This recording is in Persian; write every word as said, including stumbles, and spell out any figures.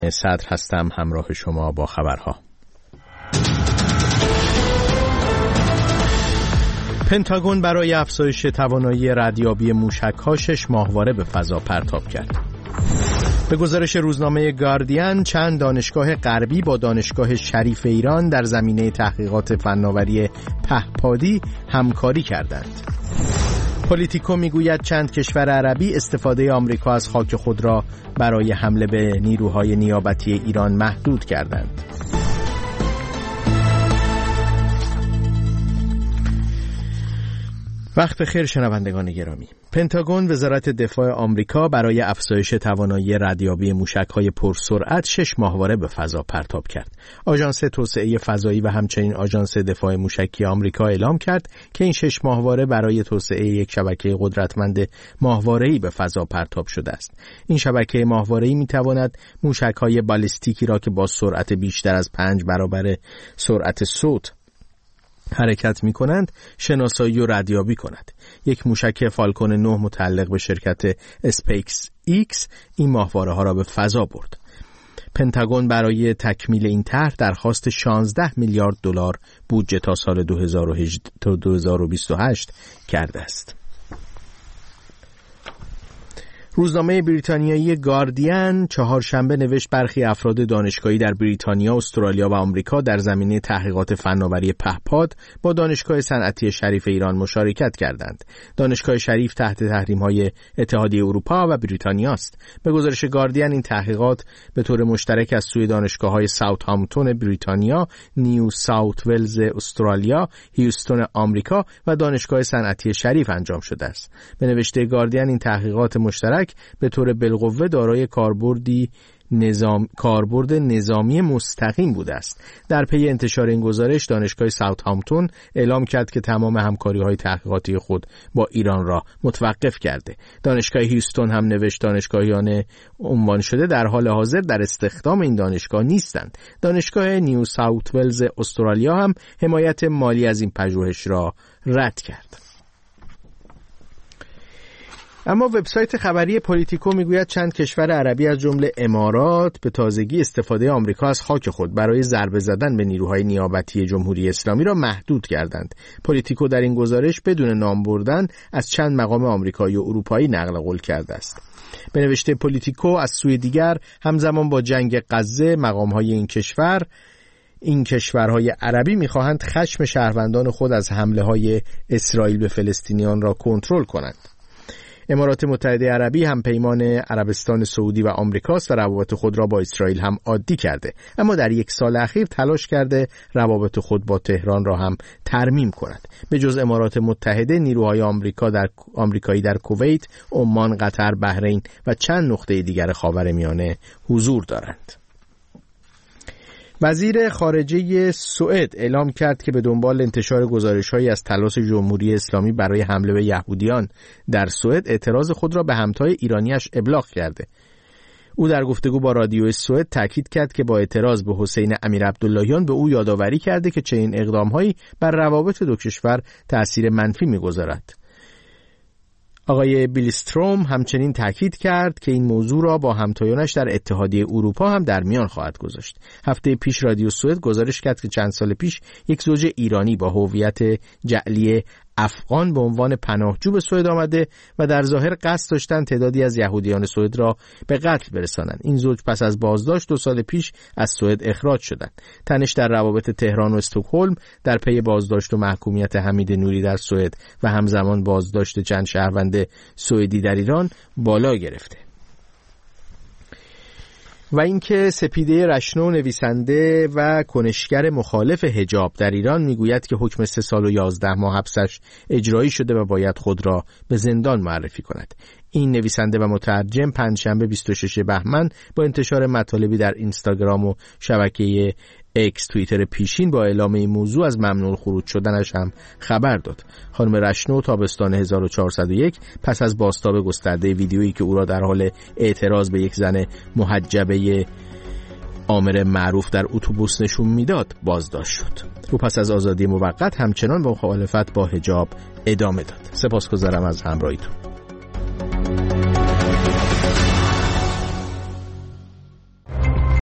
صدر هستم همراه شما با خبرها. پنتاگون برای افزایش توانایی ردیابی موشک‌ها شش ماهواره به فضا پرتاب کرد. به گزارش روزنامه گاردین چند دانشگاه غربی با دانشگاه شریف ایران در زمینه تحقیقات فناوری پهپادی همکاری کردند. پولیتیکو میگوید چند کشور عربی استفاده آمریکا از خاک خود را برای حمله به نیروهای نیابتی ایران محدود کردند. وقت بخیر شنوندگان گرامی. پنتاگون وزارت دفاع آمریکا برای افزایش توانایی ردیابی موشک‌های پرسرعت شش ماهواره به فضا پرتاب کرد. آژانس توسعه فضایی و همچنین آژانس دفاع موشکی آمریکا اعلام کرد که این شش ماهواره برای توسعه یک شبکه قدرتمند ماهواره‌ای به فضا پرتاب شده است. این شبکه ماهواره‌ای می‌تواند موشک‌های بالستیکی را که با سرعت بیشتر از پنج برابر سرعت صوت حرکت می کنند شناسایی و ردیابی کند. یک موشک فالکون نه متعلق به شرکت اسپیس ایکس این ماهواره ها را به فضا برد. پنتاگون برای تکمیل این طرح درخواست شانزده میلیارد دلار بودجه تا سال دو هزار و هجده تا دو هزار و بیست و هشت کرده است. روزنامه بریتانیایی گاردین چهارشنبه نوشت برخی افراد دانشگاهی در بریتانیا، استرالیا و آمریکا در زمینه تحقیقات فناوری پهپاد با دانشگاه صنعتی شریف ایران مشارکت کردند. دانشگاه شریف تحت تحریم‌های اتحادیه اروپا و بریتانیا است. به گزارش گاردین این تحقیقات به طور مشترک از سوی دانشگاه‌های ساوثهامپتون بریتانیا، نیو ساوت ولز استرالیا، هیوستون آمریکا و دانشگاه صنعتی شریف انجام شده است. به نوشته گاردین این تحقیقات مشترک به طور بالقوه دارای کاربردی نظام کاربرد نظامی مستقیم بوده است. در پی انتشار این گزارش دانشگاه ساوثهامپتون اعلام کرد که تمام همکاری‌های تحقیقاتی خود با ایران را متوقف کرده. دانشگاه هیوستون هم نوشت دانشگاهیان عنوان شده در حال حاضر در استخدام این دانشگاه نیستند. دانشگاه نیو ساوت ولز استرالیا هم حمایت مالی از این پژوهش را رد کرد. اما وبسایت خبری پولیتیکو میگوید چند کشور عربی از جمله امارات به تازگی استفاده آمریکا از خاک خود برای ضربه زدن به نیروهای نیابتی جمهوری اسلامی را محدود کردند. پولیتیکو در این گزارش بدون نام بردن از چند مقام آمریکایی و اروپایی نقل قول کرده است. به نوشته پولیتیکو از سوی دیگر همزمان با جنگ غزه مقام‌های این کشور این کشورهای عربی می‌خواهند خشم شهروندان خود از حمله‌های اسرائیل به فلسطینیان را کنترل کنند. امارات متحده عربی هم پیمان عربستان سعودی و آمریکاست و روابط خود را با اسرائیل هم عادی کرده، اما در یک سال اخیر تلاش کرده روابط خود با تهران را هم ترمیم کند. به جز امارات متحده نیروهای آمریکا در آمریکایی در کویت، عمان، قطر، بحرین و چند نقطه دیگر خاورمیانه حضور دارند. وزیر خارجه سوئد اعلام کرد که به دنبال انتشار گزارش‌هایی از تلاش جمهوری اسلامی برای حمله به یهودیان در سوئد اعتراض خود را به همتای ایرانیش ابلاغ کرده. او در گفتگو با رادیو سوئد تاکید کرد که با اعتراض به حسین امیرعبداللهیان به او یادآوری کرده که چنین اقدام‌هایی بر روابط دو کشور تأثیر منفی می‌گذارد. آقای بیلستروم همچنین تاکید کرد که این موضوع را با همتایانش در اتحادیه اروپا هم در میان خواهد گذاشت. هفته پیش رادیو سوئد گزارش کرد که چند سال پیش یک زوج ایرانی با هویت جعلی افغان به عنوان پناهجو به سوئد آمده و در ظاهر قصد داشتند تعدادی از یهودیان سوئد را به قتل برسانند. این زوج پس از بازداشت دو سال پیش از سوئد اخراج شدند. تنش در روابط تهران و استکهلم در پی بازداشت و محکومیت حمید نوری در سوئد و همزمان بازداشت چند شهروند سوئدی در ایران بالا گرفته. و اینکه سپیده رشنو نویسنده و کنشگر مخالف حجاب در ایران میگوید که حکم سه سال و یازده ماه حبسش اجرایی شده و باید خود را به زندان معرفی کند. این نویسنده و مترجم پنجشنبه بیست و ششم بهمن با انتشار مطالبی در اینستاگرام و شبکه اکس توییتر پیشین با اعلام این موضوع از ممنوع خروج شدنش هم خبر داد. خانم رشنو تابستان هزار و چهارصد و یک پس از بازتاب گسترده ویدیویی که او را در حال اعتراض به یک زن محجبه آمر معروف در اتوبوس نشون میداد بازداشت شد. او پس از آزادی موقت همچنان به مخالفت با حجاب ادامه داد. سپاسگزارم از همراهیتون.